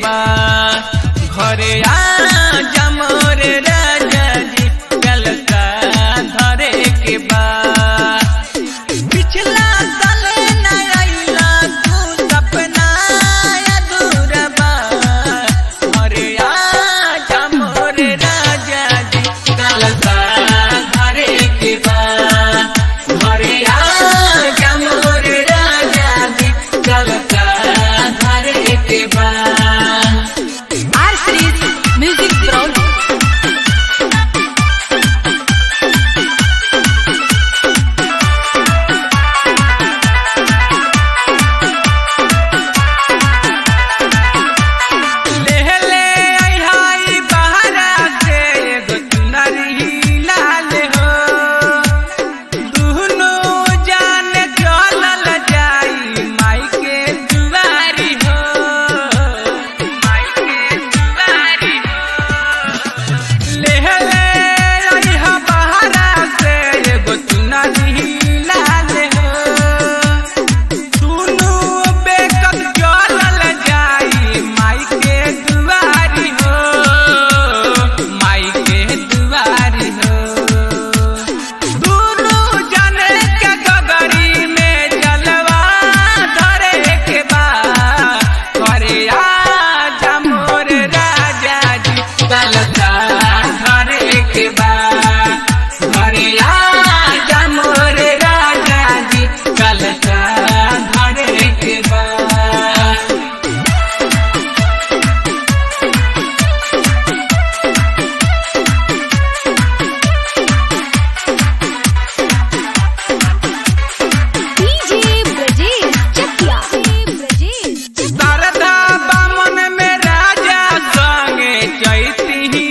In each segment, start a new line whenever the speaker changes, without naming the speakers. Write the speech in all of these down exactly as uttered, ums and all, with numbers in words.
बा घरे आजा मोर राजा जी कलसा धरे के बा पिछला साल न आइला तू सपना अधूरा बा घरे आजा मोर राजा जी कलसा धरे के बा घरे आजा मोर राजा जी कलसा धरे के बा
आर सीरीज म्यूजिक प्राउड
ले ले आई हाई बहरा से एगो चुनरी लाल हो दुनो जान चलल जाई माई के दुआरी हो माई के दुआरी हो ले ले आई हा बहरा से एगो चुनरी लाल हो सुनु बेकत चलल जाई माई के दुआरी हो माई के दुआरी हो दुनु जाने के गगरी में जलवा धरे के बा घरे आजा मोर राजा जी कलसा धरे के बा घरे आजा मोर राजा जी कलसा धरे के बा
डीजे ब्रजेश चकिया ब्रजेश
शारदा बामन में राजा संगे चैती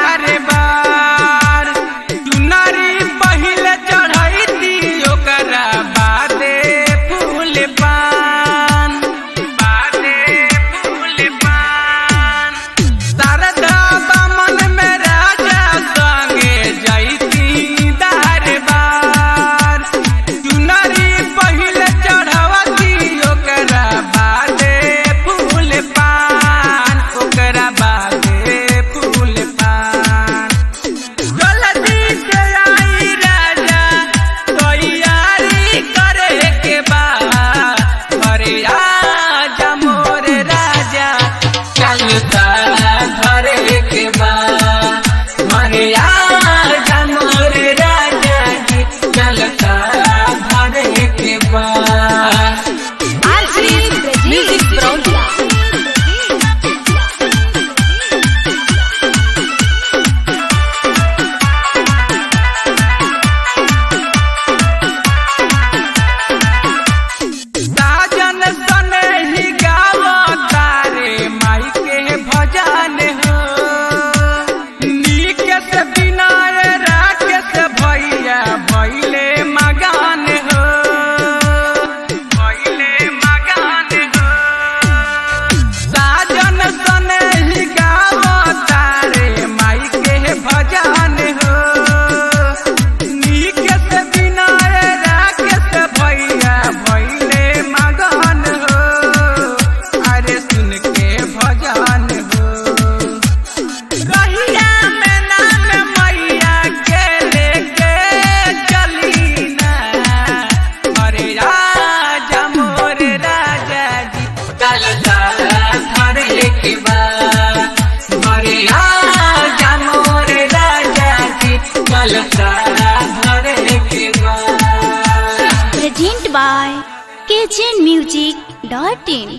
दरबार चुनरी पहिले चढ़ैती ओकरा बादे फूल पान बादे फूल पान शारदा बामन में राजा संगे जैती दरबार चुनरी पहिले चढ़वती ओकरा बादे फूल पान ओकरा बादे फूल पान जल्दी से आई राजा तैयारी करे के बा घरे आजा मोर राजा कलसा धरे के बा घरे आजा मोर राजा जी कलसा धरे के बा
R series music proud
Sajan सने ही गावता रे माई के भजन हो नीक से बिना राकेश भैया भैले मगान हो भैले मगान हो साजन सने ही गावता रे माई के भजन हो नीक से बिना राकेश भैया भैले मगन हो अरे सुन के भजन हो रहिया में नाम मैया के लेके चली ना अरे राजा मोर राजा जी कलसा धरे के बा अरे राजा मोर राजा जी कलसा धरे के बा
प्रेजेंट बाय केजेन म्यूजिक डॉट इन।